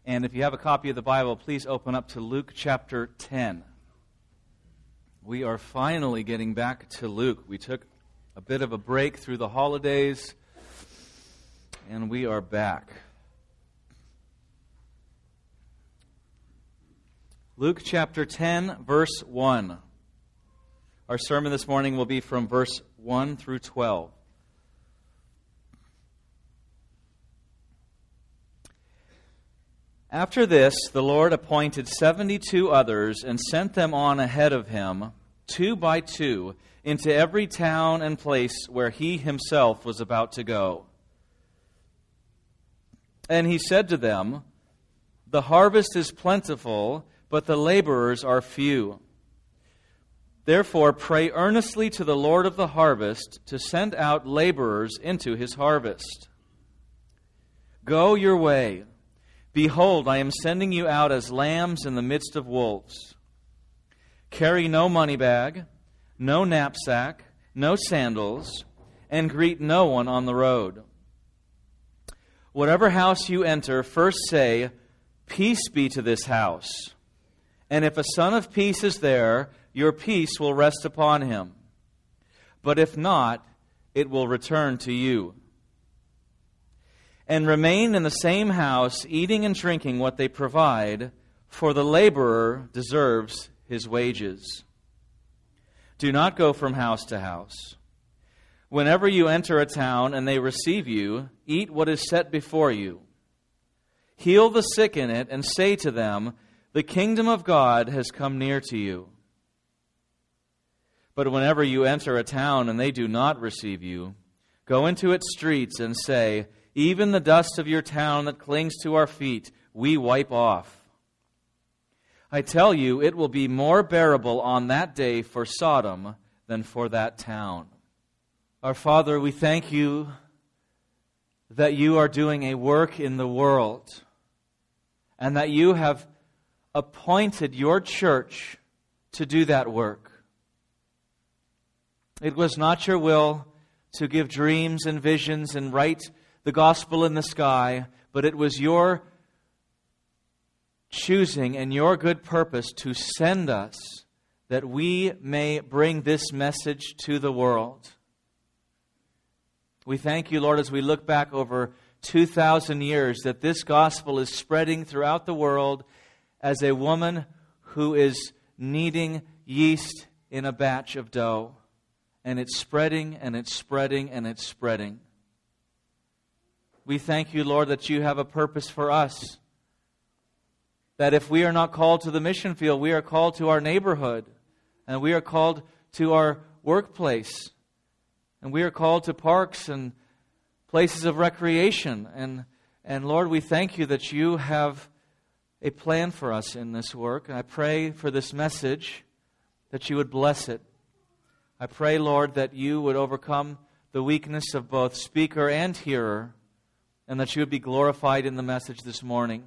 And if you have a copy of the Bible, please open up to Luke chapter 10. We are finally getting back to Luke. We took a bit of a break through the holidays, and we are back. Luke chapter 10, verse 1. Our sermon this morning will be from verse 1 through 12. After this, the Lord appointed 72 others and sent them on ahead of him, 2 by 2, into every town and place where he himself was about to go. And he said to them, "The harvest is plentiful, but the laborers are few. Therefore pray earnestly to the Lord of the harvest to send out laborers into his harvest. Go your way. Behold, I am sending you out as lambs in the midst of wolves. Carry no money bag, no knapsack, no sandals, and greet no one on the road. Whatever house you enter, first say, 'Peace be to this house.' And if a son of peace is there, your peace will rest upon him. But if not, it will return to you. And remain in the same house, eating and drinking what they provide, for the laborer deserves his wages. Do not go from house to house. Whenever you enter a town and they receive you, eat what is set before you. Heal the sick in it and say to them, 'The kingdom of God has come near to you.' But whenever you enter a town and they do not receive you, go into its streets and say, 'Even the dust of your town that clings to our feet, we wipe off.' I tell you, it will be more bearable on that day for Sodom than for that town." Our Father, we thank you that you are doing a work in the world and that you have appointed your church to do that work. It was not your will to give dreams and visions and write the gospel in the sky, but it was your choosing and your good purpose to send us that we may bring this message to the world. We thank you, Lord, as we look back over 2,000 years, that this gospel is spreading throughout the world as a woman who is kneading yeast in a batch of dough. And it's spreading, and it's spreading, and it's spreading. We thank you, Lord, that you have a purpose for us. That if we are not called to the mission field, we are called to our neighborhood. And we are called to our workplace. And we are called to parks and places of recreation. And Lord, we thank you that you have a plan for us in this work. And I pray for this message that you would bless it. I pray, Lord, that you would overcome the weakness of both speaker and hearer, and that you would be glorified in the message this morning.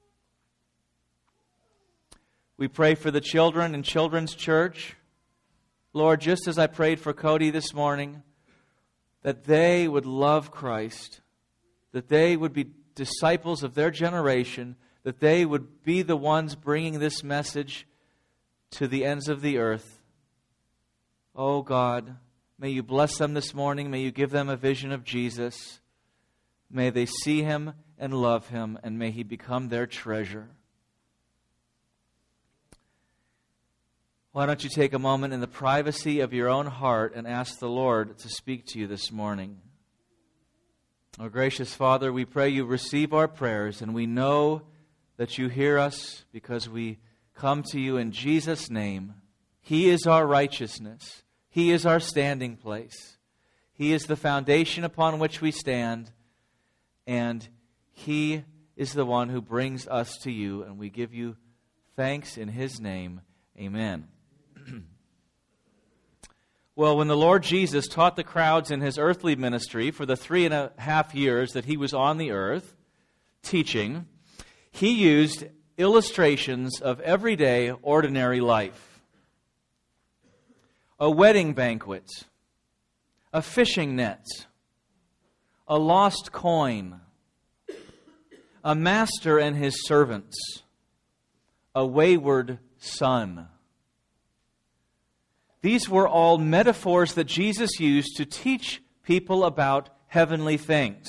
We pray for the children in Children's Church. Lord, just as I prayed for Cody this morning, that they would love Christ, that they would be disciples of their generation, that they would be the ones bringing this message to the ends of the earth. Oh God, may you bless them this morning. May you give them a vision of Jesus. May they see him and love him, and may he become their treasure. Why don't you take a moment in the privacy of your own heart and ask the Lord to speak to you this morning. Our gracious Father, we pray you receive our prayers, and we know that you hear us because we come to you in Jesus' name. He is our righteousness. He is our standing place. He is the foundation upon which we stand, and He is the one who brings us to you, and we give you thanks in His name. Amen. Well, when the Lord Jesus taught the crowds in His earthly ministry for the 3.5 years that He was on the earth teaching, He used illustrations of everyday, ordinary life. A wedding banquet, a fishing net, a lost coin, a master and his servants, a wayward son. These were all metaphors that Jesus used to teach people about heavenly things.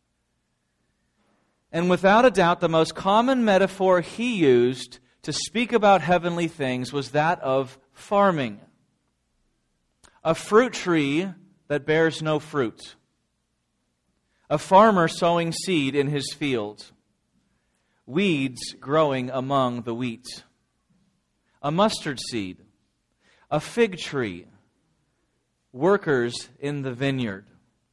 And without a doubt, the most common metaphor he used to speak about heavenly things was that of farming. A fruit tree that bears no fruit. A farmer sowing seed in his field. Weeds growing among the wheat. A mustard seed. A fig tree. Workers in the vineyard.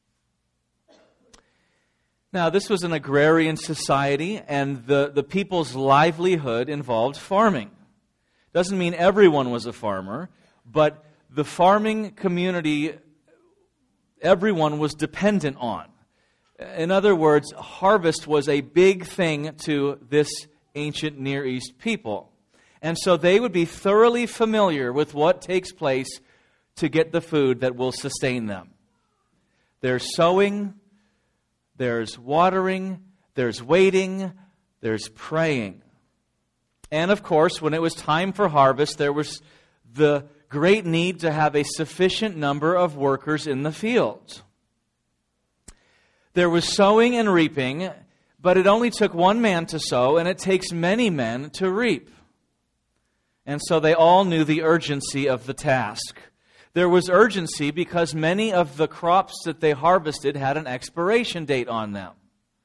Now, this was an agrarian society, and the people's livelihood involved farming. Doesn't mean everyone was a farmer, but the farming community, everyone was dependent on. In other words, harvest was a big thing to this ancient Near East people. And so they would be thoroughly familiar with what takes place to get the food that will sustain them. There's sowing, there's watering, there's waiting, there's praying. And of course, when it was time for harvest, there was the great need to have a sufficient number of workers in the fields. There was sowing and reaping, but it only took one man to sow, and it takes many men to reap. And so they all knew the urgency of the task. There was urgency because many of the crops that they harvested had an expiration date on them.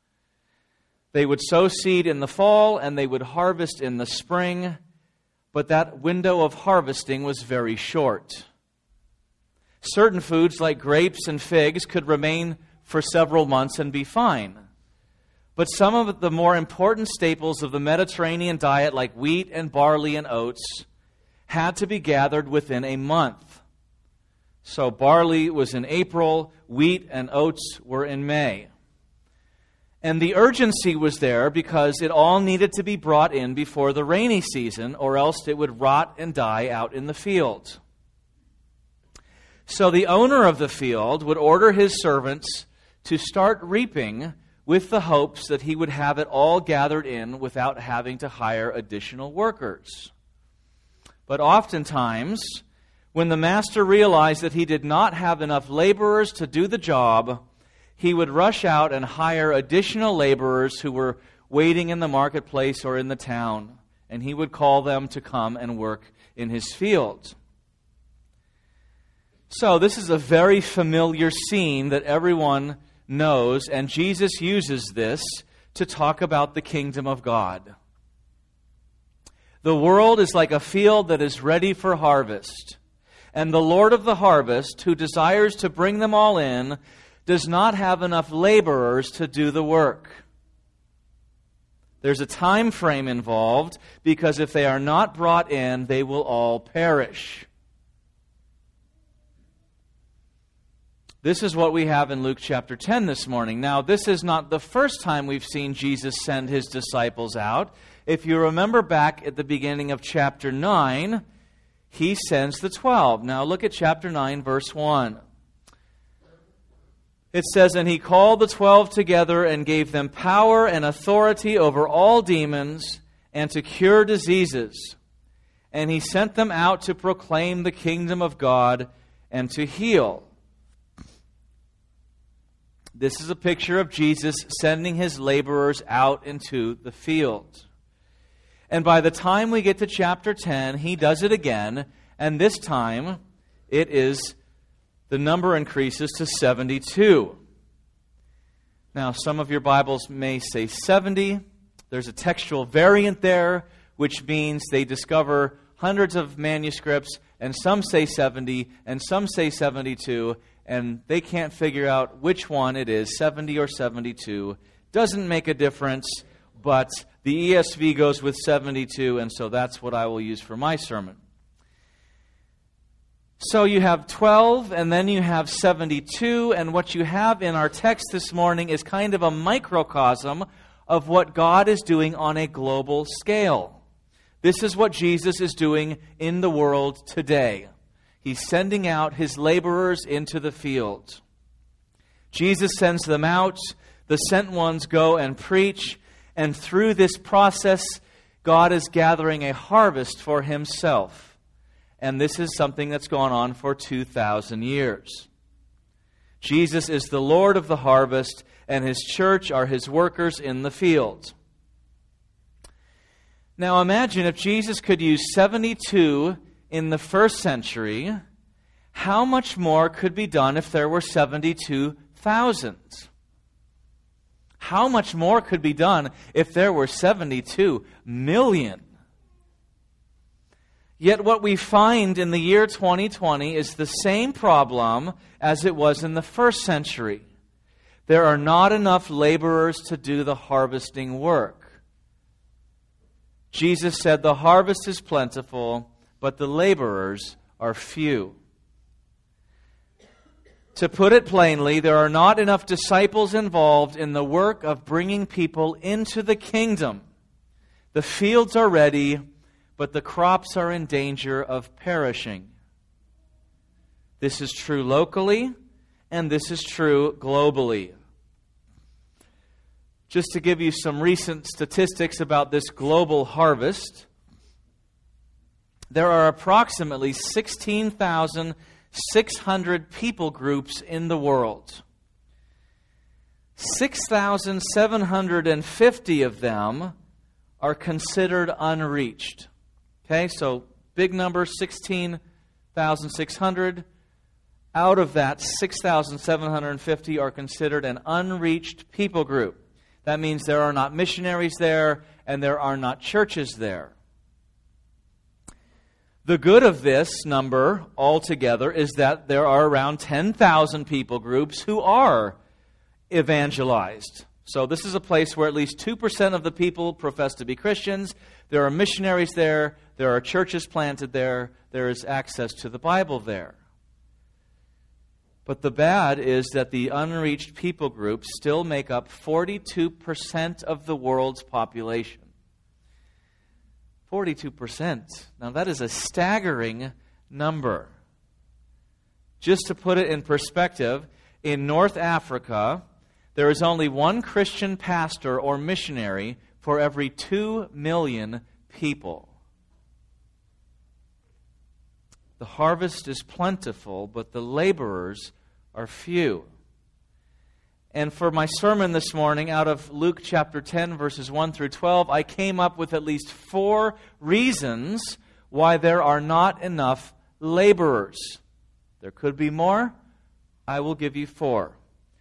They would sow seed in the fall and they would harvest in the spring, but that window of harvesting was very short. Certain foods like grapes and figs could remain for several months and be fine. But some of the more important staples of the Mediterranean diet, like wheat and barley and oats, had to be gathered within a month. So barley was in April, wheat and oats were in May. And the urgency was there because it all needed to be brought in before the rainy season, or else it would rot and die out in the field. So the owner of the field would order his servants to start reaping with the hopes that he would have it all gathered in without having to hire additional workers. But oftentimes, when the master realized that he did not have enough laborers to do the job, he would rush out and hire additional laborers who were waiting in the marketplace or in the town, and he would call them to come and work in his field. So this is a very familiar scene that everyone knows, and Jesus uses this to talk about the kingdom of God. The world is like a field that is ready for harvest. And the Lord of the harvest, who desires to bring them all in, does not have enough laborers to do the work. There's a time frame involved, because if they are not brought in, they will all perish. This is what we have in Luke chapter 10 this morning. Now, this is not the first time we've seen Jesus send his disciples out. If you remember back at the beginning of chapter 9, he sends the 12. Now look at chapter 9, verse 1. It says, "And he called the 12 together and gave them power and authority over all demons and to cure diseases. And he sent them out to proclaim the kingdom of God and to heal." This is a picture of Jesus sending his laborers out into the field. And by the time we get to chapter 10, he does it again, and this time the number increases to 72. Now, some of your Bibles may say 70. There's a textual variant there, which means they discover hundreds of manuscripts, and some say 70, and some say 72, and they can't figure out which one it is, 70 or 72. Doesn't make a difference, but the ESV goes with 72, and so that's what I will use for my sermon. So you have 12, and then you have 72, and what you have in our text this morning is kind of a microcosm of what God is doing on a global scale. This is what Jesus is doing in the world today. He's sending out his laborers into the field. Jesus sends them out. The sent ones go and preach. And through this process, God is gathering a harvest for himself. And this is something that's gone on for 2,000 years. Jesus is the Lord of the harvest, and his church are his workers in the field. Now imagine if Jesus could use 72 in the first century, how much more could be done if there were 72,000? How much more could be done if there were 72 million? Yet what we find in the year 2020 is the same problem as it was in the first century. There are not enough laborers to do the harvesting work. Jesus said, "The harvest is plentiful, but the laborers are few." To put it plainly, there are not enough disciples involved in the work of bringing people into the kingdom. The fields are ready, but the crops are in danger of perishing. This is true locally, and this is true globally. Just to give you some recent statistics about this global harvest, there are approximately 16,600 people groups in the world. 6,750 of them are considered unreached. Okay, so big number, 16,600. Out of that, 6,750 are considered an unreached people group. That means there are not missionaries there, and there are not churches there. The good of this number altogether is that there are around 10,000 people groups who are evangelized. So this is a place where at least 2% of the people profess to be Christians. There are missionaries there. There are churches planted there. There is access to the Bible there. But the bad is that the unreached people groups still make up 42% of the world's population. 42%. Now that is a staggering number. Just to put it in perspective, in North Africa, there is only one Christian pastor or missionary for every 2 million people. The harvest is plentiful, but the laborers are few. And for my sermon this morning, out of Luke chapter 10, verses 1 through 12, I came up with at least 4 reasons why there are not enough laborers. There could be more. I will give you 4.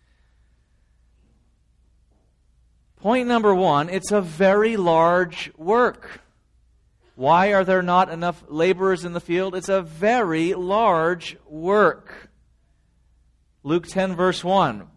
Point number 1, it's a very large work. Why are there not enough laborers in the field? It's a very large work. Luke 10, verse 1.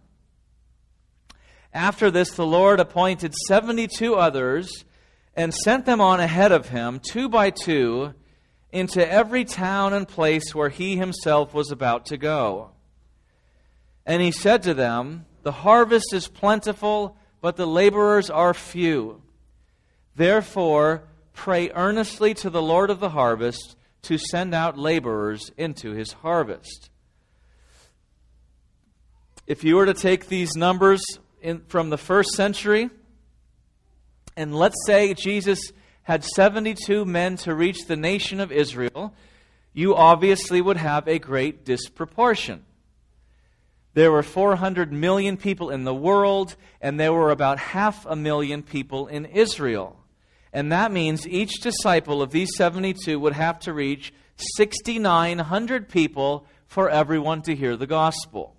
After this, the Lord appointed 72 others and sent them on ahead of him, 2 by 2, into every town and place where he himself was about to go. And he said to them, "The harvest is plentiful, but the laborers are few. Therefore, pray earnestly to the Lord of the harvest to send out laborers into his harvest." If you were to take these numbers from the first century, and let's say Jesus had 72 men to reach the nation of Israel, you obviously would have a great disproportion. There were 400 million people in the world, and there were about 500,000 people in Israel. And that means each disciple of these 72 would have to reach 6,900 people for everyone to hear the gospel.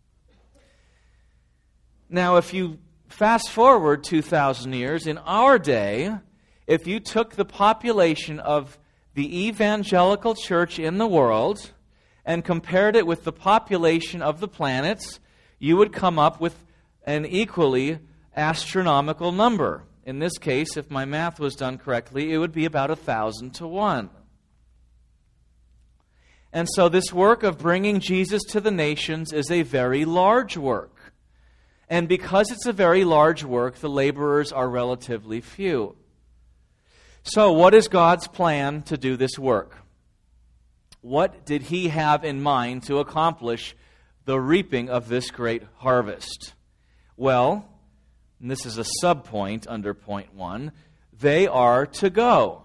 Now, if you fast forward 2,000 years, in our day, if you took the population of the evangelical church in the world and compared it with the population of the planets, you would come up with an equally astronomical number. In this case, if my math was done correctly, it would be about 1,000 to 1. And so this work of bringing Jesus to the nations is a very large work. And because it's a very large work, the laborers are relatively few. So what is God's plan to do this work? What did he have in mind to accomplish the reaping of this great harvest? Well, and this is a subpoint under point 1, they are to go.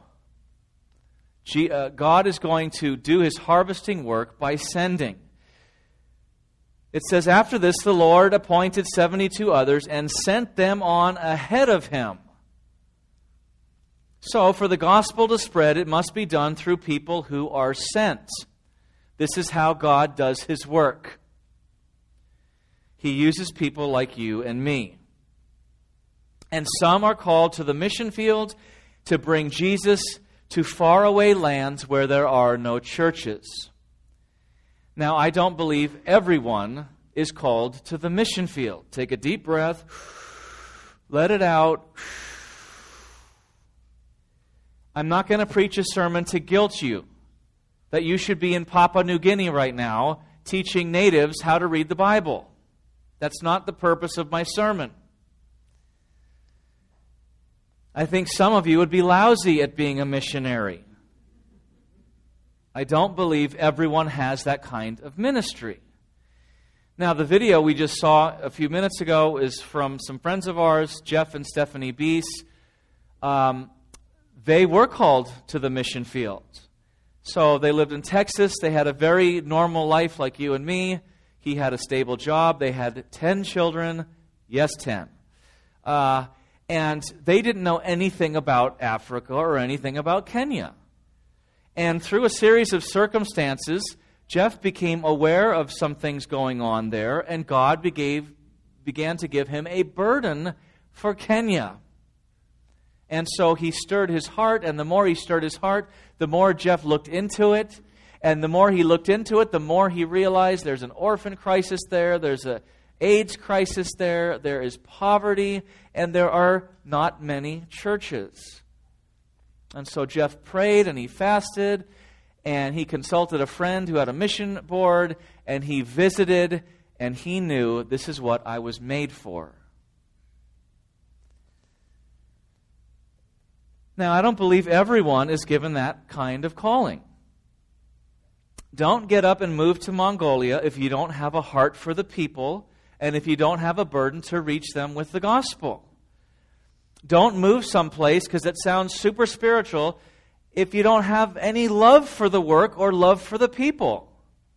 God is going to do His harvesting work by sending. It says, after this, the Lord appointed 72 others and sent them on ahead of Him. So, for the gospel to spread, it must be done through people who are sent. This is how God does His work. He uses people like you and me. And some are called to the mission field to bring Jesus to faraway lands where there are no churches. Now, I don't believe everyone is called to the mission field. Take a deep breath. Let it out. I'm not going to preach a sermon to guilt you that you should be in Papua New Guinea right now teaching natives how to read the Bible. That's not the purpose of my sermon. I think some of you would be lousy at being a missionary. I don't believe everyone has that kind of ministry. Now, the video we just saw a few minutes ago is from some friends of ours, Jeff and Stephanie Beese. They were called to the mission field. So they lived in Texas. They had a very normal life like you and me. He had a stable job. They had 10 children. Yes, 10. And they didn't know anything about Africa or anything about Kenya. And through a series of circumstances, Jeff became aware of some things going on there, and God began to give him a burden for Kenya. And so he stirred his heart, and the more he stirred his heart, the more Jeff looked into it. And the more he looked into it, the more he realized there's an orphan crisis there, there's an AIDS crisis there, there is poverty, and there are not many churches. And so Jeff prayed and he fasted, and he consulted a friend who had a mission board, and he visited, and he knew this is what I was made for. Now, I don't believe everyone is given that kind of calling. Don't get up and move to Mongolia if you don't have a heart for the people and if you don't have a burden to reach them with the gospel. Don't move someplace because it sounds super spiritual if you don't have any love for the work or love for the people.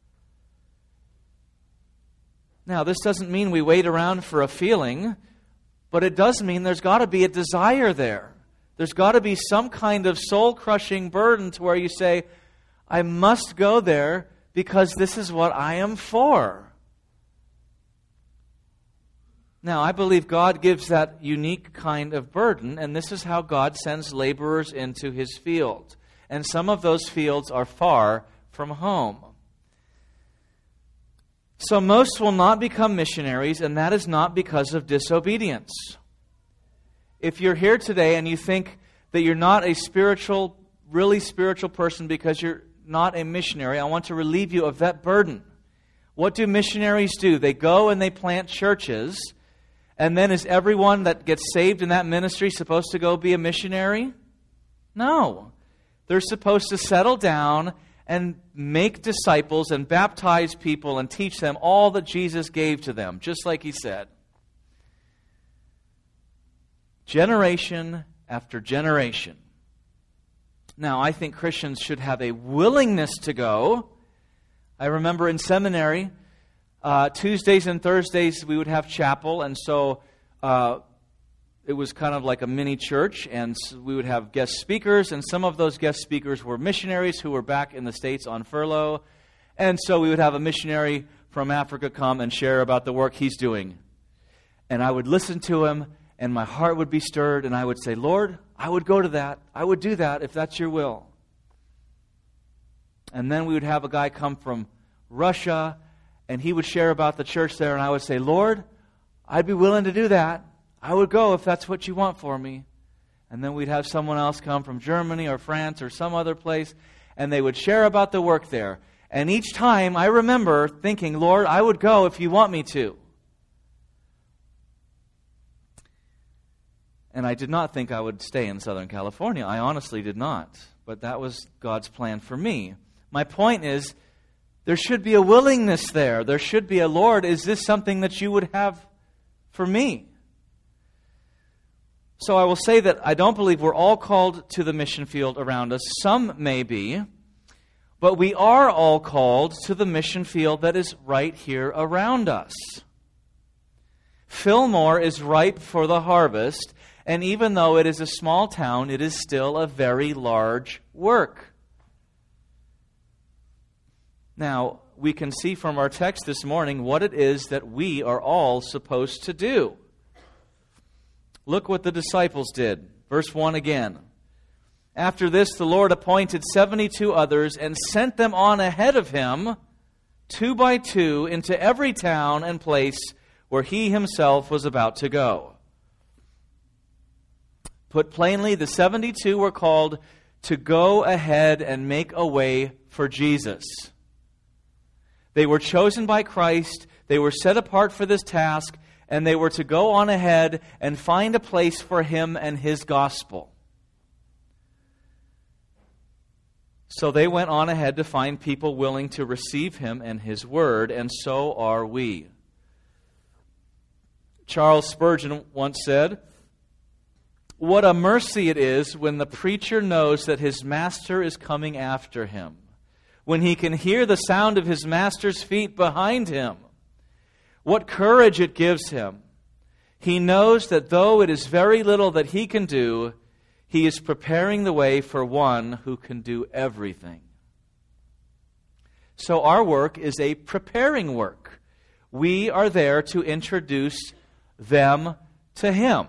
Now, this doesn't mean we wait around for a feeling, but it does mean there's got to be a desire there. There's got to be some kind of soul-crushing burden to where you say, I must go there because this is what I am for. Now, I believe God gives that unique kind of burden, and this is how God sends laborers into His field. And some of those fields are far from home. So most will not become missionaries, and that is not because of disobedience. If you're here today and you think that you're not a really spiritual person because you're not a missionary, I want to relieve you of that burden. What do missionaries do? They go and they plant churches, and then is everyone that gets saved in that ministry supposed to go be a missionary? No. They're supposed to settle down and make disciples and baptize people and teach them all that Jesus gave to them, just like He said. Generation after generation. Now, I think Christians should have a willingness to go. I remember in seminary, Tuesdays and Thursdays we would have chapel, and so it was kind of like a mini church, and we would have guest speakers, and some of those guest speakers were missionaries who were back in the States on furlough, and so we would have a missionary from Africa come and share about the work he's doing. And I would listen to him, and my heart would be stirred, and I would say, Lord, I would go to that. I would do that if that's your will. And then we would have a guy come from Russia, and he would share about the church there, and I would say, Lord, I'd be willing to do that. I would go if that's what you want for me. And then we'd have someone else come from Germany or France or some other place, and they would share about the work there. And each time I remember thinking, Lord, I would go if you want me to. And I did not think I would stay in Southern California. I honestly did not. But that was God's plan for me. My point is, there should be a willingness there. There should be a, Lord, is this something that you would have for me? So I will say that I don't believe we're all called to the mission field around us. Some may be, but we are all called to the mission field that is right here around us. Fillmore is ripe for the harvest, and even though it is a small town, it is still a very large work. Now, we can see from our text this morning what it is that we are all supposed to do. Look what the disciples did. Verse 1 again. After this, the Lord appointed 72 others and sent them on ahead of him, 2 by 2, into every town and place where he himself was about to go. Put plainly, the 72 were called to go ahead and make a way for Jesus. They were chosen by Christ, they were set apart for this task, and they were to go on ahead and find a place for him and his gospel. So they went on ahead to find people willing to receive him and his word, and so are we. Charles Spurgeon once said, "What a mercy it is when the preacher knows that his master is coming after him, when he can hear the sound of his master's feet behind him. What courage it gives him. He knows that though it is very little that he can do, he is preparing the way for one who can do everything." So our work is a preparing work. We are there to introduce them to him.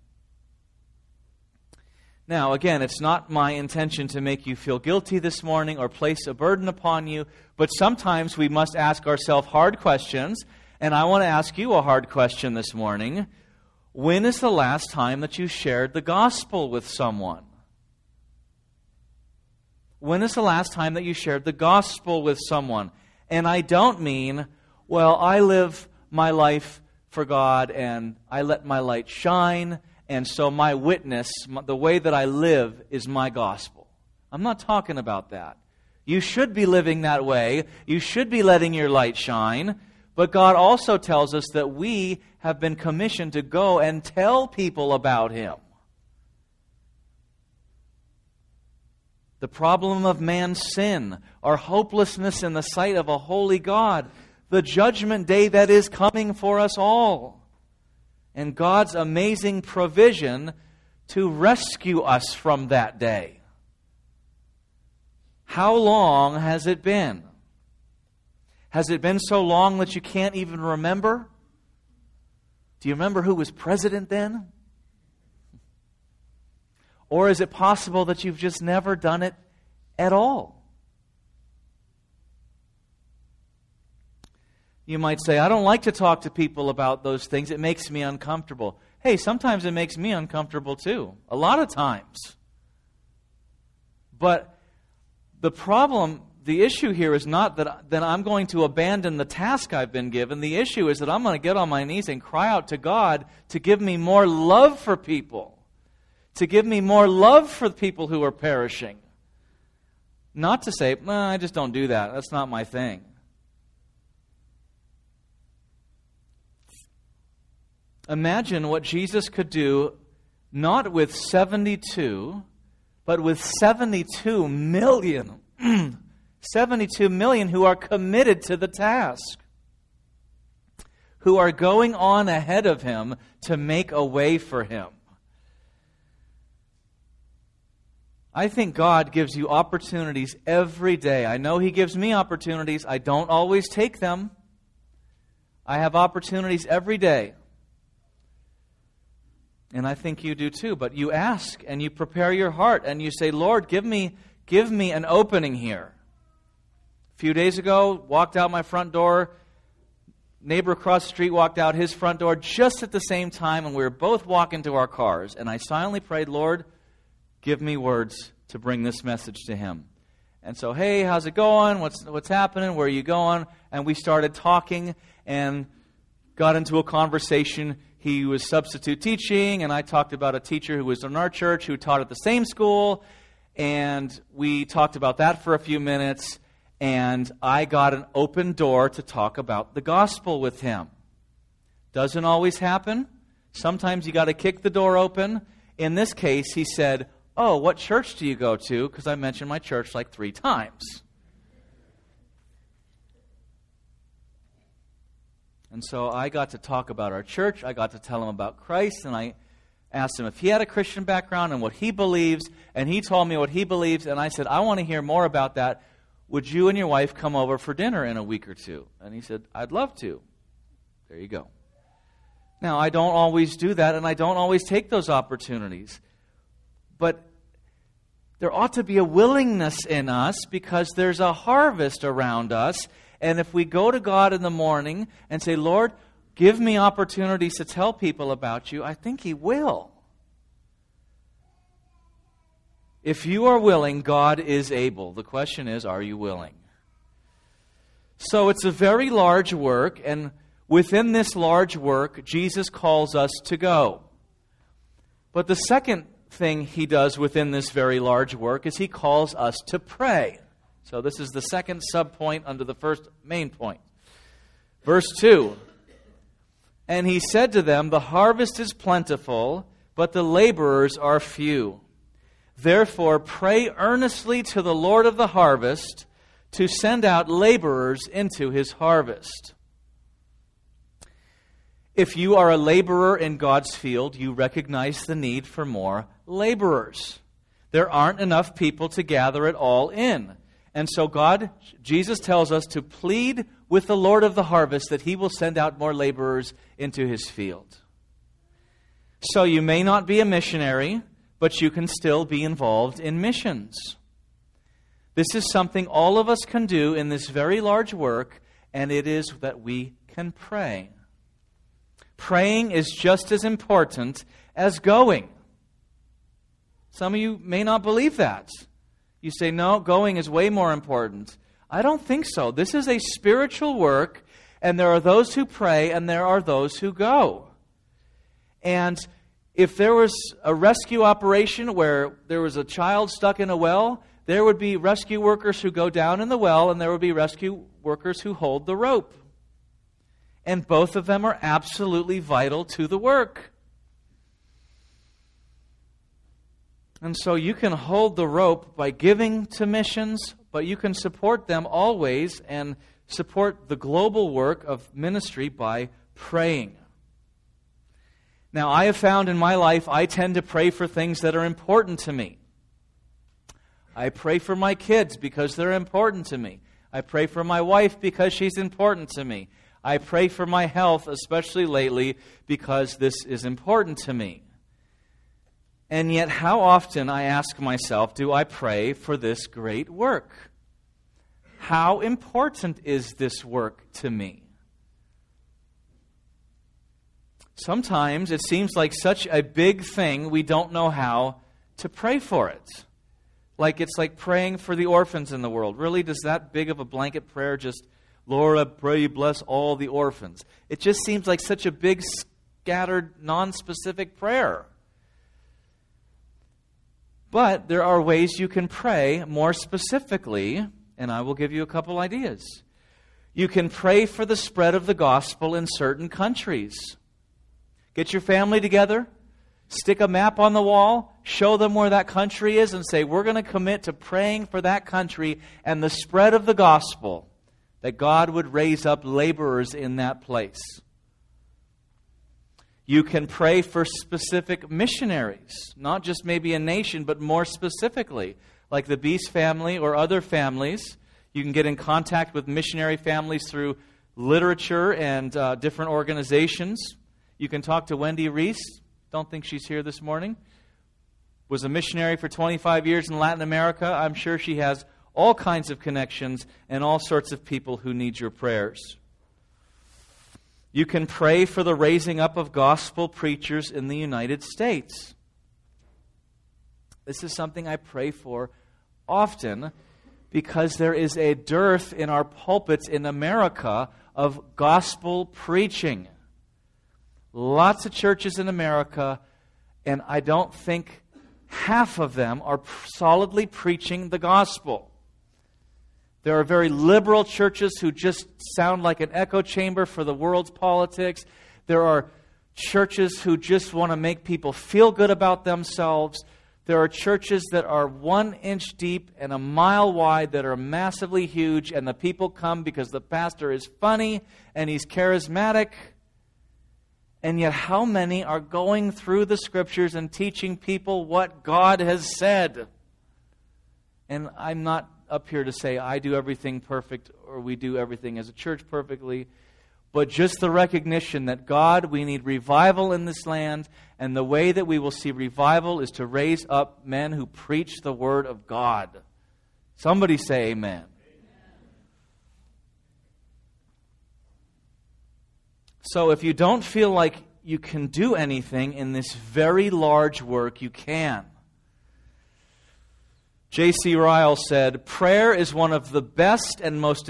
Now, again, it's not my intention to make you feel guilty this morning or place a burden upon you, but sometimes we must ask ourselves hard questions. And I want to ask you a hard question this morning. When is the last time that you shared the gospel with someone? When is the last time that you shared the gospel with someone? And I don't mean, well, I live my life for God and I let my light shine, and so my witness, the way that I live, is my gospel. I'm not talking about that. You should be living that way. You should be letting your light shine. But God also tells us that we have been commissioned to go and tell people about him. The problem of man's sin, our hopelessness in the sight of a holy God, the judgment day that is coming for us all, and God's amazing provision to rescue us from that day. How long has it been? Has it been so long that you can't even remember? Do you remember who was president then? Or is it possible that you've just never done it at all? You might say, I don't like to talk to people about those things. It makes me uncomfortable. Hey, sometimes it makes me uncomfortable too. A lot of times. But the issue here is not that I'm going to abandon the task I've been given. The issue is that I'm going to get on my knees and cry out to God to give me more love for people. To give me more love for the people who are perishing. Not to say, I just don't do that. That's not my thing. Imagine what Jesus could do, not with 72, but with 72 million. 72 million who are committed to the task, who are going on ahead of him to make a way for him. I think God gives you opportunities every day. I know he gives me opportunities. I don't always take them. I have opportunities every day. And I think you do too. But you ask and you prepare your heart and you say, Lord, give me an opening here. A few days ago, walked out my front door. Neighbor across the street walked out his front door just at the same time, and we were both walking to our cars. And I silently prayed, Lord, give me words to bring this message to him. And so, hey, how's it going? What's happening? Where are you going? And we started talking and got into a conversation. He was substitute teaching, and I talked about a teacher who was in our church who taught at the same school. And we talked about that for a few minutes. And I got an open door to talk about the gospel with him. Doesn't always happen. Sometimes you got to kick the door open. In this case, he said, "Oh, what church do you go to?" Because I mentioned my church like 3 times. And so I got to talk about our church. I got to tell him about Christ, and I asked him if he had a Christian background and what he believes, and he told me what he believes, and I said, "I want to hear more about that. Would you and your wife come over for dinner in a week or 2? And he said, "I'd love to." There you go. Now, I don't always do that, and I don't always take those opportunities. But there ought to be a willingness in us because there's a harvest around us. And if we go to God in the morning and say, "Lord, give me opportunities to tell people about you," I think He will. If you are willing, God is able. The question is, are you willing? So it's a very large work, and within this large work, Jesus calls us to go. But the second thing He does within this very large work is He calls us to pray. So this is the second subpoint under the first main point. Verse 2, "And He said to them, 'The harvest is plentiful, but the laborers are few. Therefore pray earnestly to the Lord of the harvest to send out laborers into His harvest.'" If you are a laborer in God's field, you recognize the need for more laborers. There aren't enough people to gather it all in. And so Jesus tells us to plead with the Lord of the harvest that He will send out more laborers into His field. So you may not be a missionary, but you can still be involved in missions. This is something all of us can do in this very large work, and it is that we can pray. Praying is just as important as going. Some of you may not believe that. You say, "No, going is way more important." I don't think so. This is a spiritual work, and there are those who pray, and there are those who go. And if there was a rescue operation where there was a child stuck in a well, there would be rescue workers who go down in the well, and there would be rescue workers who hold the rope. And both of them are absolutely vital to the work. And so you can hold the rope by giving to missions, but you can support them always and support the global work of ministry by praying. Now, I have found in my life I tend to pray for things that are important to me. I pray for my kids because they're important to me. I pray for my wife because she's important to me. I pray for my health, especially lately, because this is important to me. And yet, how often, I ask myself, do I pray for this great work? How important is this work to me? Sometimes it seems like such a big thing, we don't know how to pray for it. It's like praying for the orphans in the world. Really, does that big of a blanket prayer just, "Lord, I pray you bless all the orphans"? It just seems like such a big, scattered, non-specific prayer. But there are ways you can pray more specifically, and I will give you a couple ideas. You can pray for the spread of the gospel in certain countries. Get your family together, stick a map on the wall, show them where that country is, and say, "We're going to commit to praying for that country and the spread of the gospel, that God would raise up laborers in that place." You can pray for specific missionaries, not just maybe a nation, but more specifically, like the Beast family or other families. You can get in contact with missionary families through literature and different organizations. You can talk to Wendy Reese. Don't think she's here this morning. Was a missionary for 25 years in Latin America. I'm sure she has all kinds of connections and all sorts of people who need your prayers. You can pray for the raising up of gospel preachers in the United States. This is something I pray for often because there is a dearth in our pulpits in America of gospel preaching. Lots of churches in America, and I don't think half of them are solidly preaching the gospel. There are very liberal churches who just sound like an echo chamber for the world's politics. There are churches who just want to make people feel good about themselves. There are churches that are 1 inch deep and a mile wide that are massively huge, and the people come because the pastor is funny and he's charismatic. And yet how many are going through the Scriptures and teaching people what God has said? And I'm not up here to say I do everything perfect or we do everything as a church perfectly, but just the recognition that God, we need revival in this land, and the way that we will see revival is to raise up men who preach the Word of God. Somebody say amen. So if you don't feel like you can do anything in this very large work, you can. J.C. Ryle said, "Prayer is one of the best and most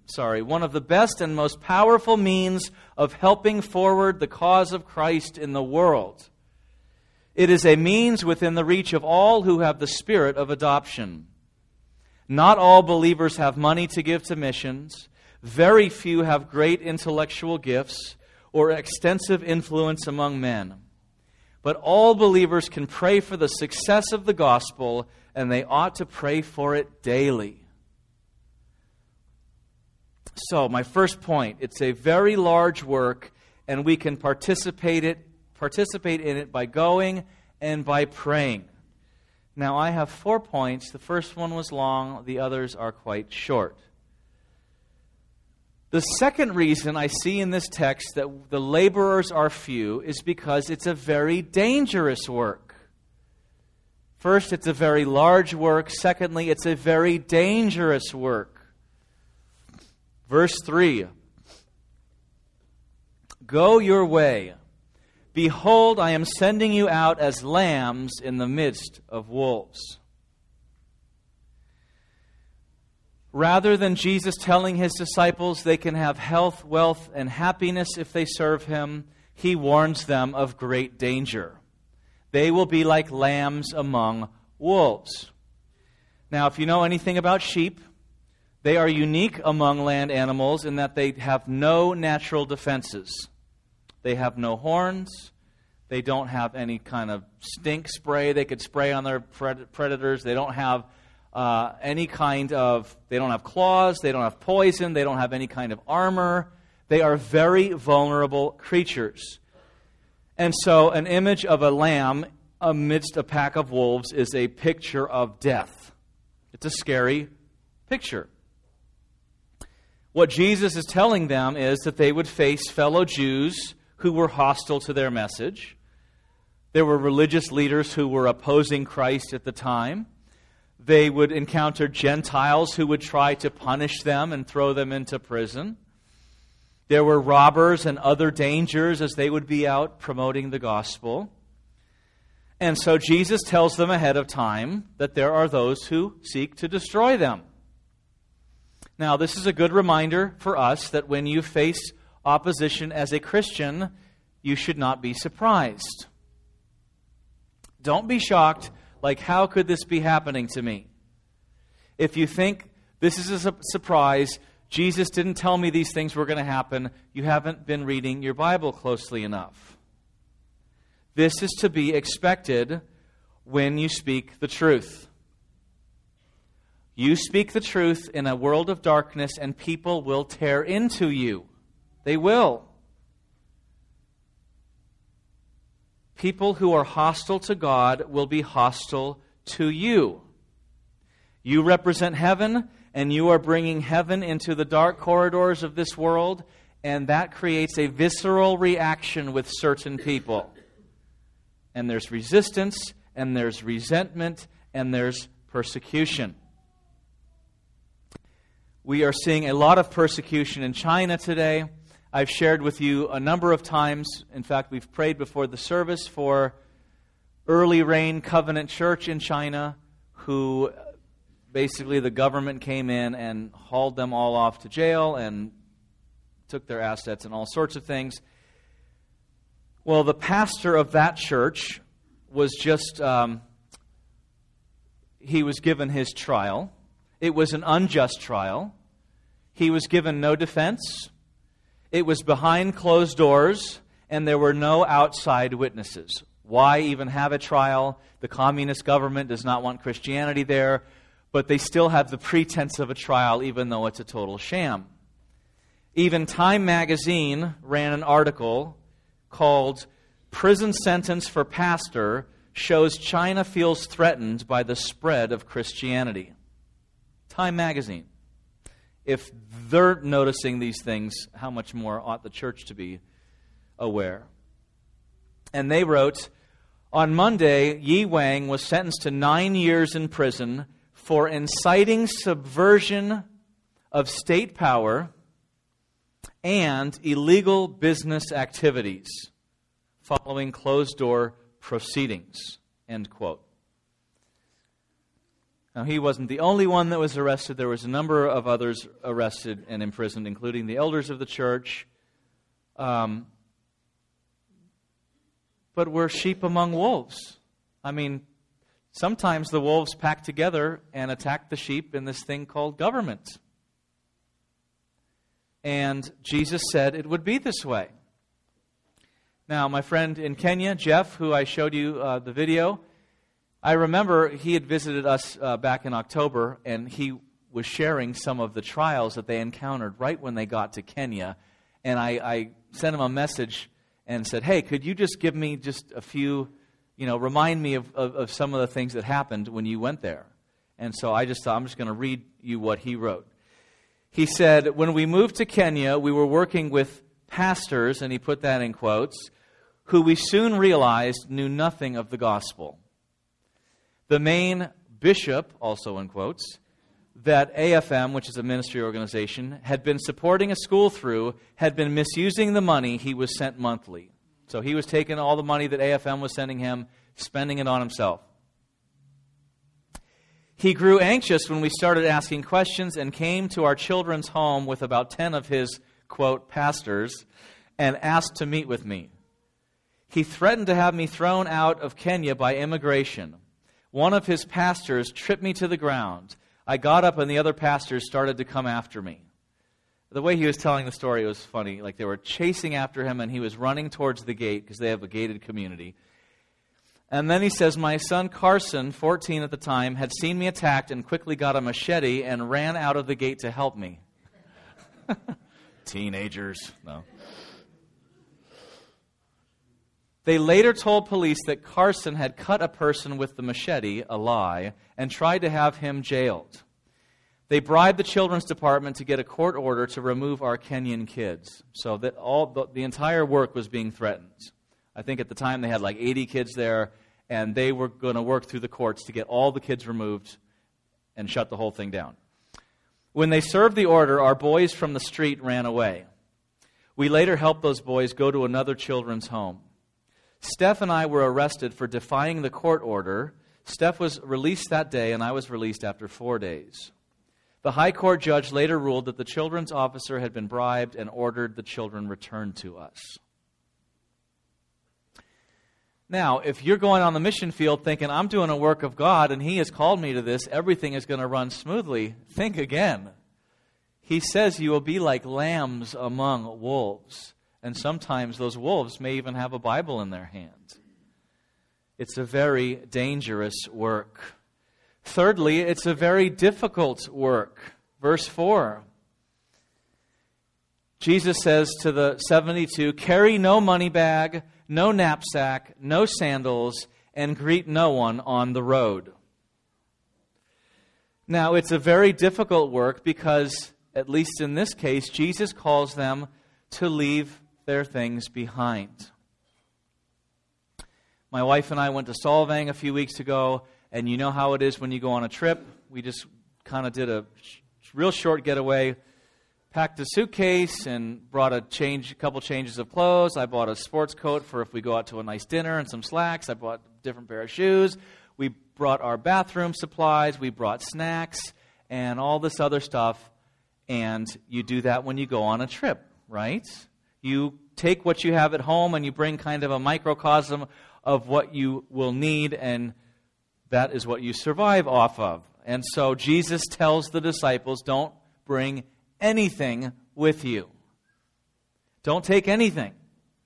powerful means of helping forward the cause of Christ in the world. It is a means within the reach of all who have the spirit of adoption. Not all believers have money to give to missions. Very few have great intellectual gifts or extensive influence among men. But all believers can pray for the success of the gospel, and they ought to pray for it daily." So, my first point, it's a very large work, and we can participate in it by going and by praying. Now, I have 4 points. The first one was long, the others are quite short. The second reason I see in this text that the laborers are few is because it's a very dangerous work. First, it's a very large work. Secondly, it's a very dangerous work. Verse 3, "Go your way. Behold, I am sending you out as lambs in the midst of wolves." Rather than Jesus telling His disciples they can have health, wealth, and happiness if they serve Him, He warns them of great danger. They will be like lambs among wolves. Now, if you know anything about sheep, they are unique among land animals in that they have no natural defenses. They have no horns. They don't have any kind of stink spray they could spray on their predators. They don't have they don't have claws, they don't have poison, they don't have any kind of armor. They are very vulnerable creatures. And so an image of a lamb amidst a pack of wolves is a picture of death. It's a scary picture. What Jesus is telling them is that they would face fellow Jews who were hostile to their message. There were religious leaders who were opposing Christ at the time. They would encounter Gentiles who would try to punish them and throw them into prison. There were robbers and other dangers as they would be out promoting the gospel. And so Jesus tells them ahead of time that there are those who seek to destroy them. Now, this is a good reminder for us that when you face opposition as a Christian, you should not be surprised. Don't be shocked, like, how could this be happening to me? If you think this is a surprise, Jesus didn't tell me these things were going to happen, you haven't been reading your Bible closely enough. This is to be expected when you speak the truth. You speak the truth in a world of darkness, and people will tear into you. They will. People who are hostile to God will be hostile to you. You represent heaven, and you are bringing heaven into the dark corridors of this world, and that creates a visceral reaction with certain people. And there's resistance, and there's resentment, and there's persecution. We are seeing a lot of persecution in China today. I've shared with you a number of times. In fact, we've prayed before the service for Early Rain Covenant Church in China, who basically the government came in and hauled them all off to jail and took their assets and all sorts of things. Well, the pastor of that church was just, he was given his trial. It was an unjust trial. He was given no defense. It was behind closed doors, and there were no outside witnesses. Why even have a trial? The communist government does not want Christianity there, but they still have the pretense of a trial, even though it's a total sham. Even Time magazine ran an article called "Prison Sentence for Pastor Shows China Feels Threatened by the Spread of Christianity." Time magazine. If they're noticing these things, how much more ought the church to be aware? And they wrote, on Monday, Yi Wang was sentenced to 9 years in prison for inciting subversion of state power and illegal business activities following closed-door proceedings, end quote. Now, he wasn't the only one that was arrested. There was a number of others arrested and imprisoned, including the elders of the church. But we're sheep among wolves. I mean, sometimes the wolves pack together and attack the sheep in this thing called government. And Jesus said it would be this way. Now, my friend in Kenya, Jeff, who I showed you the video, I remember he had visited us back in October, and he was sharing some of the trials that they encountered right when they got to Kenya. And I sent him a message and said, hey, could you just give me just a few, remind me of some of the things that happened when you went there. And so I just thought, I'm just going to read you what he wrote. He said, when we moved to Kenya, we were working with pastors, and he put that in quotes, who we soon realized knew nothing of the gospel. The main bishop, also in quotes, that AFM, which is a ministry organization, had been supporting a school through, had been misusing the money he was sent monthly. So he was taking all the money that AFM was sending him, spending it on himself. He grew anxious when we started asking questions and came to our children's home with about 10 of his, quote, pastors, and asked to meet with me. He threatened to have me thrown out of Kenya by immigration. One of his pastors tripped me to the ground. I got up and the other pastors started to come after me. The way he was telling the story was funny. Like they were chasing after him and he was running towards the gate because they have a gated community. And then he says, my son Carson, 14 at the time, had seen me attacked and quickly got a machete and ran out of the gate to help me. Teenagers, no. They later told police that Carson had cut a person with the machete, a lie, and tried to have him jailed. They bribed the children's department to get a court order to remove our Kenyan kids. So that the entire work was being threatened. I think at the time they had like 80 kids there, and they were going to work through the courts to get all the kids removed and shut the whole thing down. When they served the order, our boys from the street ran away. We later helped those boys go to another children's home. Steph and I were arrested for defying the court order. Steph was released that day, and I was released after 4 days. The high court judge later ruled that the children's officer had been bribed and ordered the children returned to us. Now, if you're going on the mission field thinking, I'm doing a work of God and He has called me to this, everything is going to run smoothly, think again. He says you will be like lambs among wolves. And sometimes those wolves may even have a Bible in their hand. It's a very dangerous work. Thirdly, it's a very difficult work. Verse 4. Jesus says to the 72, carry no money bag, no knapsack, no sandals, and greet no one on the road. Now, it's a very difficult work because, at least in this case, Jesus calls them to leave their things behind. My wife and I went to Solvang a few weeks ago, and you know how it is when you go on a trip. We just kind of did a real short getaway, packed a suitcase and brought a couple changes of clothes. I bought a sports coat for if we go out to a nice dinner and some slacks. I bought a different pair of shoes. We brought our bathroom supplies. We brought snacks and all this other stuff. And you do that when you go on a trip, right? You take what you have at home and you bring kind of a microcosm of what you will need, and that is what you survive off of. And so Jesus tells the disciples, don't bring anything with you. Don't take anything.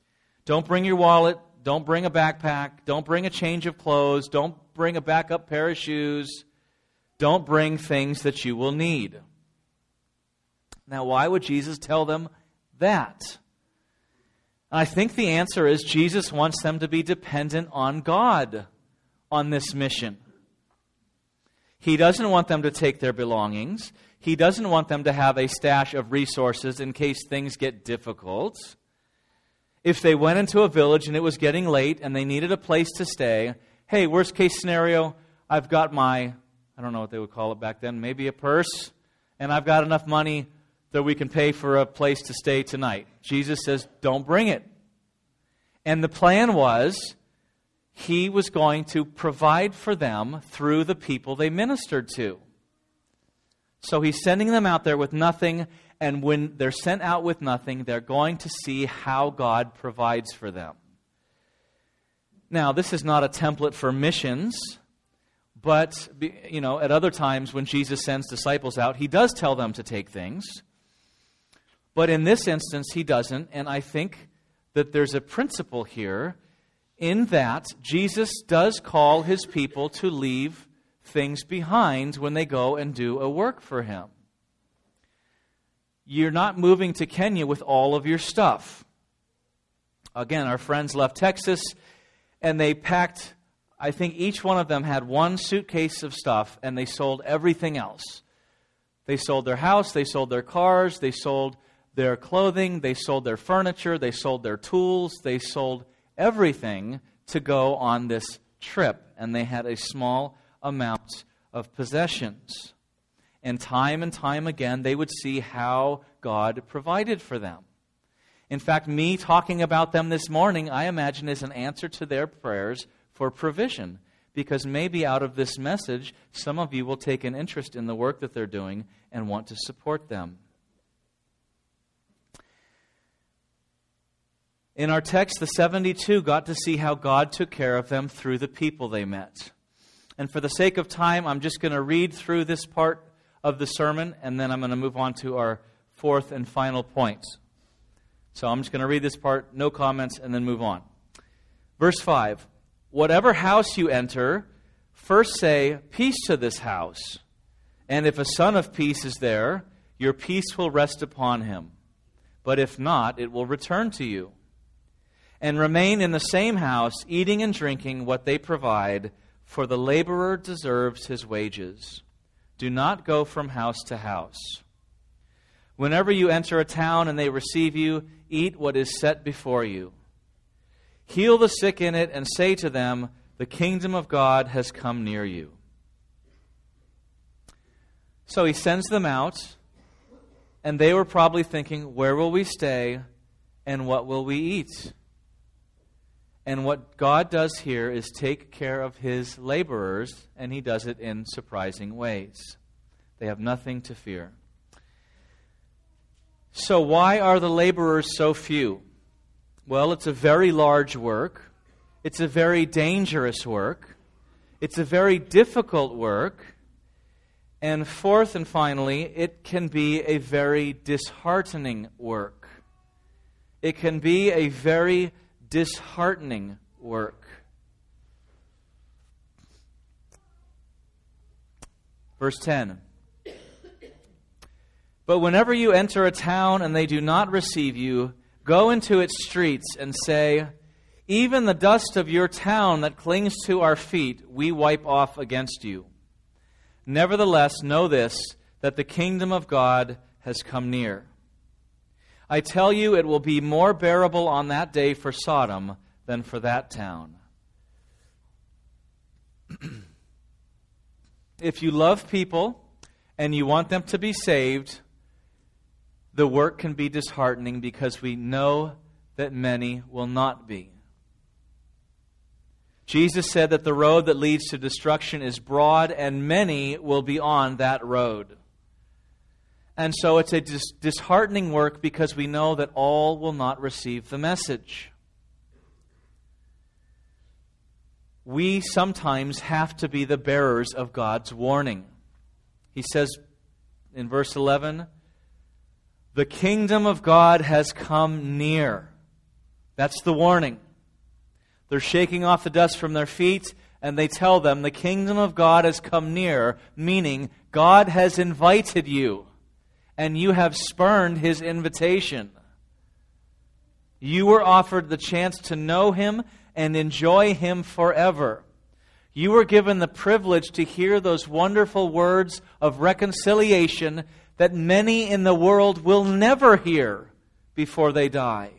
Don't bring your wallet. Don't bring a backpack. Don't bring a change of clothes. Don't bring a backup pair of shoes. Don't bring things that you will need. Now, why would Jesus tell them that? I think the answer is Jesus wants them to be dependent on God on this mission. He doesn't want them to take their belongings. He doesn't want them to have a stash of resources in case things get difficult. If they went into a village and it was getting late and they needed a place to stay, hey, worst case scenario, I've got my, I don't know what they would call it back then, maybe a purse, and I've got enough money that we can pay for a place to stay tonight. Jesus says, don't bring it. And the plan was, He was going to provide for them through the people they ministered to. So He's sending them out there with nothing, and when they're sent out with nothing, they're going to see how God provides for them. Now, this is not a template for missions, but at other times when Jesus sends disciples out, He does tell them to take things. But in this instance, He doesn't, and I think that there's a principle here in that Jesus does call His people to leave things behind when they go and do a work for Him. You're not moving to Kenya with all of your stuff. Again, our friends left Texas, and they packed, I think each one of them had one suitcase of stuff, and they sold everything else. They sold their house, they sold their cars, they sold their clothing, they sold their furniture, they sold their tools, they sold everything to go on this trip. And they had a small amount of possessions. And time again, they would see how God provided for them. In fact, me talking about them this morning, I imagine is an answer to their prayers for provision. Because maybe out of this message, some of you will take an interest in the work that they're doing and want to support them. In our text, the 72 got to see how God took care of them through the people they met. And for the sake of time, I'm just going to read through this part of the sermon, and then I'm going to move on to our fourth and final point. So I'm just going to read this part, no comments, and then move on. Verse 5, whatever house you enter, first say, peace to this house. And if a son of peace is there, your peace will rest upon him. But if not, it will return to you. And remain in the same house, eating and drinking what they provide, for the laborer deserves his wages. Do not go from house to house. Whenever you enter a town and they receive you, eat what is set before you. Heal the sick in it and say to them, the kingdom of God has come near you. So He sends them out, and they were probably thinking, where will we stay and what will we eat? And what God does here is take care of His laborers, and He does it in surprising ways. They have nothing to fear. So why are the laborers so few? Well, it's a very large work. It's a very dangerous work. It's a very difficult work. And fourth and finally, it can be a very disheartening work. It can be a very disheartening work. Verse 10. But whenever you enter a town and they do not receive you, go into its streets and say, even the dust of your town that clings to our feet, we wipe off against you. Nevertheless, know this, that the kingdom of God has come near. I tell you, it will be more bearable on that day for Sodom than for that town. If you love people and you want them to be saved, the work can be disheartening because we know that many will not be. Jesus said that the road that leads to destruction is broad and many will be on that road. And so it's a disheartening work because we know that all will not receive the message. We sometimes have to be the bearers of God's warning. He says in verse 11, the kingdom of God has come near. That's the warning. They're shaking off the dust from their feet, and they tell them the kingdom of God has come near, meaning God has invited you, and you have spurned His invitation. You were offered the chance to know Him and enjoy Him forever. You were given the privilege to hear those wonderful words of reconciliation that many in the world will never hear before they die.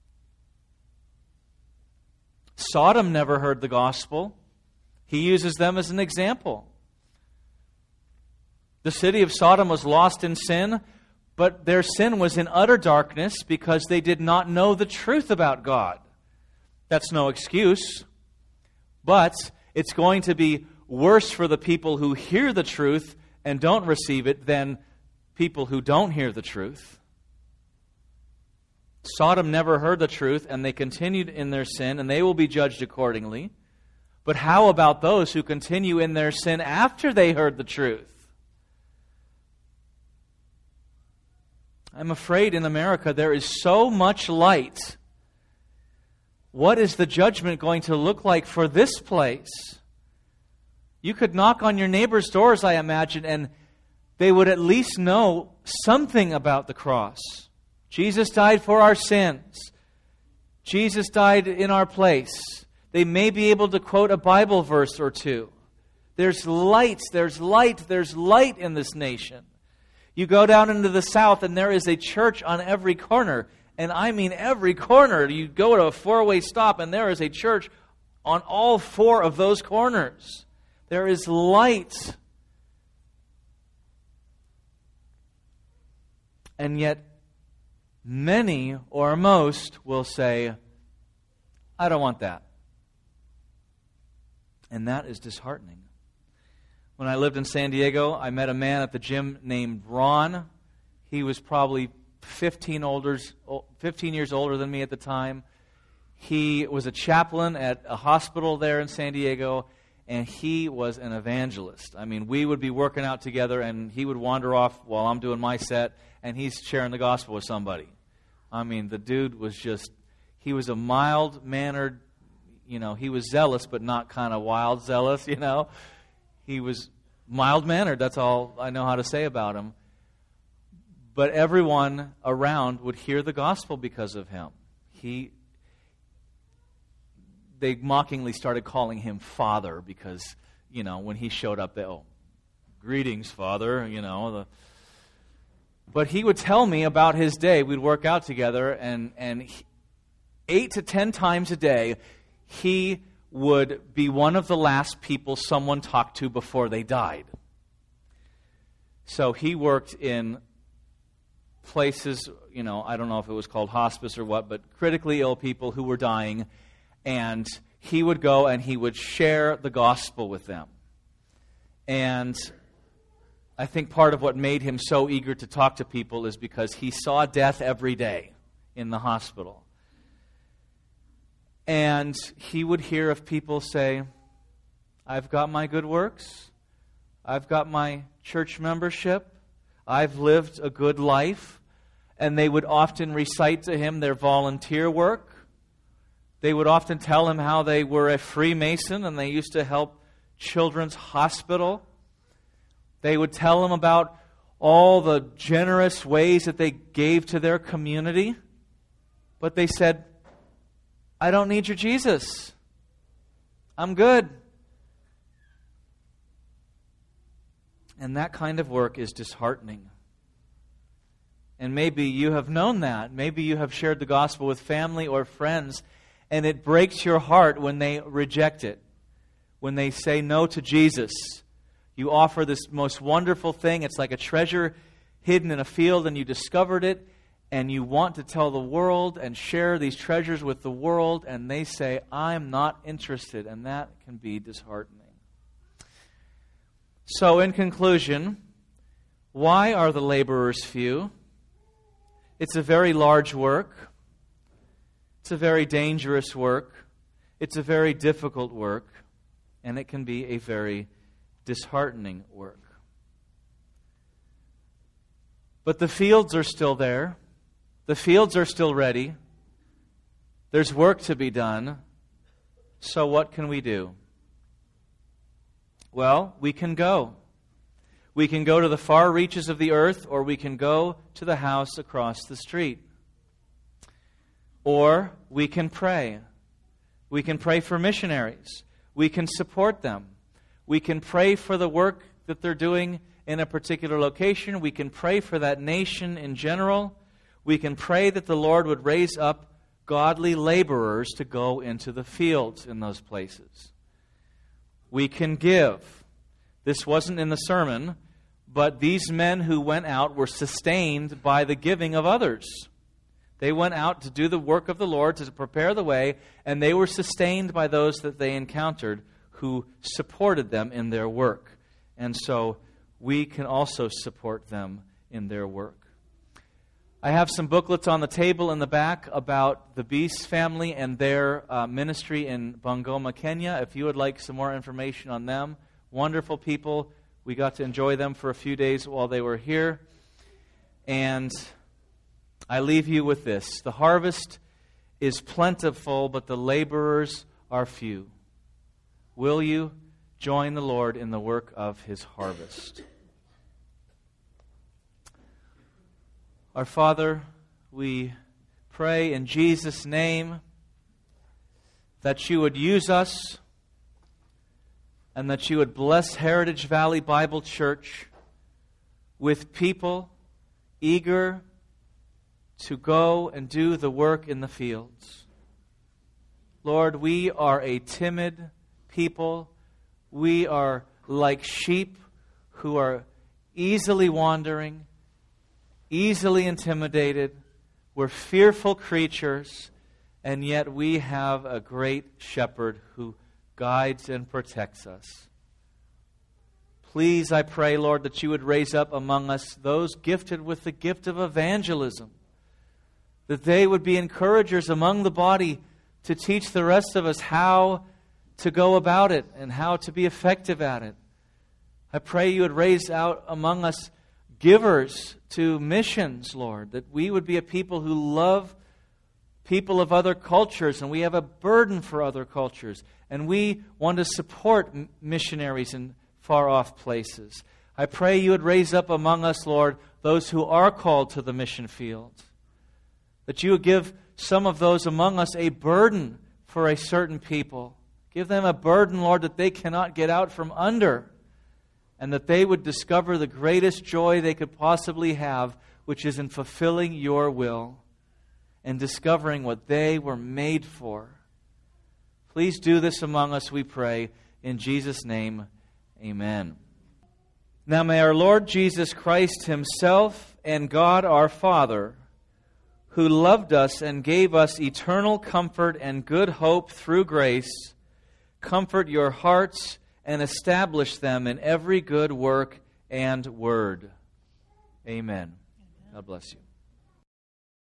Sodom never heard the gospel. He uses them as an example. The city of Sodom was lost in sin, but their sin was in utter darkness because they did not know the truth about God. That's no excuse. But it's going to be worse for the people who hear the truth and don't receive it than people who don't hear the truth. Sodom never heard the truth, and they continued in their sin, and they will be judged accordingly. But how about those who continue in their sin after they heard the truth? I'm afraid in America there is so much light. What is the judgment going to look like for this place? You could knock on your neighbor's doors, I imagine, and they would at least know something about the cross. Jesus died for our sins. Jesus died in our place. They may be able to quote a Bible verse or two. There's light in this nation. You go down into the South and there is a church on every corner. And I mean every corner. You go to a four-way stop and there is a church on all four of those corners. There is light. And yet, many or most will say, I don't want that. And that is disheartening. When I lived in San Diego, I met a man at the gym named Ron. He was probably 15 years older than me at the time. He was a chaplain at a hospital there in San Diego, and he was an evangelist. I mean, we would be working out together, and he would wander off while I'm doing my set, and he's sharing the gospel with somebody. I mean, the dude was he was a mild-mannered, he was zealous, but not kind of wild zealous, He was mild-mannered, that's all I know how to say about him. But everyone around would hear the gospel because of him. They mockingly started calling him Father because, when he showed up, greetings, Father, But he would tell me about his day. We'd work out together, and 8 to 10 times a day, he would be one of the last people someone talked to before they died. So he worked in places, I don't know if it was called hospice or what, but critically ill people who were dying, and he would go and he would share the gospel with them. And I think part of what made him so eager to talk to people is because he saw death every day in the hospital. And he would hear of people say, I've got my good works, I've got my church membership, I've lived a good life. And they would often recite to him their volunteer work. They would often tell him how they were a Freemason and they used to help Children's Hospital. They would tell him about all the generous ways that they gave to their community. But they said, I don't need your Jesus. I'm good. And that kind of work is disheartening. And maybe you have known that. Maybe you have shared the gospel with family or friends, and it breaks your heart when they reject it. When they say no to Jesus. You offer this most wonderful thing. It's like a treasure hidden in a field, and you discovered it, and you want to tell the world and share these treasures with the world, and they say, I'm not interested, and that can be disheartening. So, in conclusion, why are the laborers few? It's a very large work. It's a very dangerous work. It's a very difficult work. And it can be a very disheartening work. But the fields are still there. The fields are still ready. There's work to be done. So what can we do? Well, we can go. We can go to the far reaches of the earth, or we can go to the house across the street. Or we can pray. We can pray for missionaries. We can support them. We can pray for the work that they're doing in a particular location. We can pray for that nation in general. We can pray that the Lord would raise up godly laborers to go into the fields in those places. We can give. This wasn't in the sermon, but these men who went out were sustained by the giving of others. They went out to do the work of the Lord, to prepare the way, and they were sustained by those that they encountered who supported them in their work. And so we can also support them in their work. I have some booklets on the table in the back about the Beast family and their ministry in Bungoma, Kenya. If you would like some more information on them, wonderful people. We got to enjoy them for a few days while they were here. And I leave you with this. The harvest is plentiful, but the laborers are few. Will you join the Lord in the work of His harvest? Our Father, we pray in Jesus' name that You would use us and that You would bless Heritage Valley Bible Church with people eager to go and do the work in the fields. Lord, we are a timid people. We are like sheep who are easily wandering, easily intimidated. We're fearful creatures, and yet we have a great shepherd who guides and protects us. Please, I pray, Lord, that You would raise up among us those gifted with the gift of evangelism, that they would be encouragers among the body to teach the rest of us how to go about it and how to be effective at it. I pray You would raise out among us givers to missions, Lord, that we would be a people who love people of other cultures, and we have a burden for other cultures, and we want to support missionaries in far-off places. I pray You would raise up among us, Lord, those who are called to the mission field, that You would give some of those among us a burden for a certain people. Give them a burden, Lord, that they cannot get out from under, and that they would discover the greatest joy they could possibly have, which is in fulfilling Your will and discovering what they were made for. Please do this among us, we pray. In Jesus' name, amen. Now may our Lord Jesus Christ Himself and God our Father, who loved us and gave us eternal comfort and good hope through grace, comfort your hearts and establish them in every good work and word. Amen. God bless you.